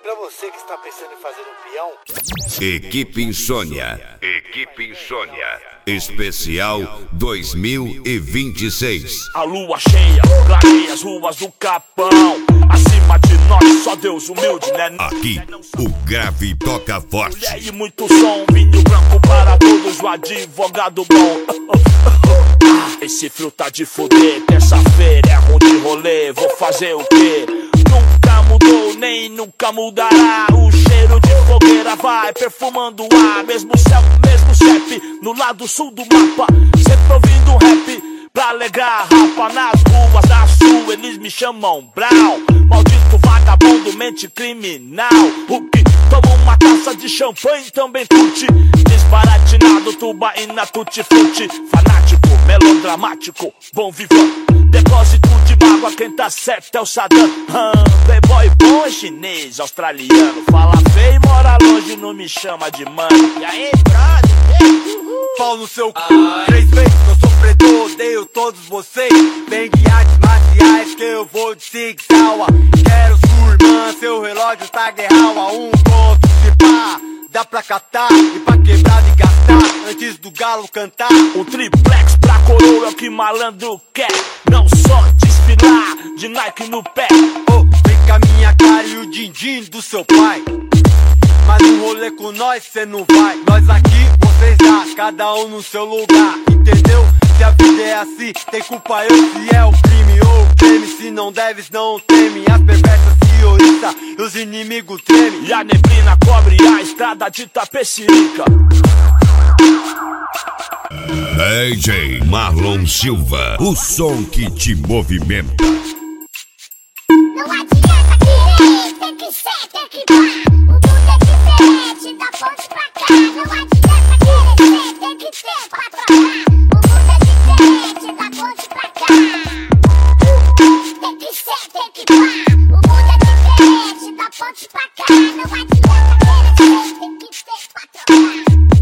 pra você que está pensando em fazer um peão. Equipe Insônia. Equipe Insônia. Especial 2026. A lua cheia clareia as ruas do Capão. Acima de nós, só Deus humilde, né? Aqui, o grave toca forte. Mulher e muito som, vinho branco para todos, o advogado bom. Esse frio tá de fuder, terça-feira é ruim de rolê, vou fazer o quê? Nunca mudou, nem nunca mudará. O cheiro de fogueira vai perfumando o ar. Mesmo céu, mesmo CEP, no lado sul do mapa. Sempre ouvindo um rap pra alegrar rapa. Nas ruas da sul eles me chamam Brown. Maldito vagabundo, mente criminal. O que toma uma taça de champanhe também curte. Desbaratinado, tubaína, tutti-frutti. Fanático, melodramático, bom vivão. Depósito de mágoa, quem tá certo é o Saddam. Playboy bom é chinês, australiano. Fala feio e mora longe, não me chama de mano. E aí, brother? Pau no seu c... 3 vezes que eu sou predor, odeio todos vocês. Vem de artes marciais que eu vou de Sig Sauer. Quero sua irmã, seu relógio tá guerral. A um ponto de pá, dá pra catar e pra quebrar e gastar antes do galo cantar. Um triplex pra coroa é o que malandro quer. Não só desfilar de Nike no pé. Oh, vem com a minha cara e o din-din do seu pai. Mas no rolê com nós cê não vai. Nós aqui, vocês lá, cada um no seu lugar. Entendeu? Se a vida é assim, tem culpa eu se é o crime ou o crime. Se não deves, não teme. As perversas se oriçam e os inimigos tremem. E a neblina cobre a estrada de Tapecirica. DJ Marlon Silva, o som que te movimenta. Não adianta querer, tem que ser, tem que dar. O mundo é diferente, da ponte pra cá. Não adianta querer, tem que ter pra trocar. O mundo é diferente, da ponte pra cá. Tem que ser, tem que dar. O mundo é diferente, da ponte pra cá. Não adianta querer, tem que ter pra trocar.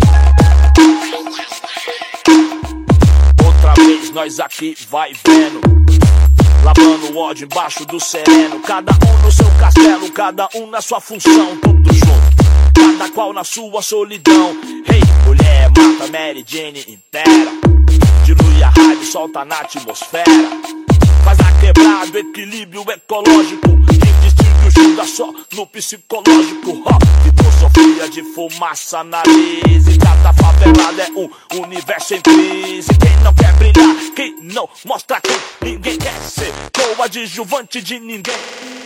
Outra vez nós aqui vai vendo, lavando o ódio embaixo do sereno. Cada um no seu castelo, cada um na sua função. Tudo junto, cada qual na sua solidão. Hey, mulher, mata Mary Jane inteira. Dilui a raiva e solta na atmosfera. Faz a quebrada, equilíbrio ecológico. Quem distingue o Judas só no psicológico. Filosofia de fumaça na lise. Cada favelada é um universo em crise. Quem não quer brilhar, quem não mostra quem ninguém quer ser coadjuvante de ninguém.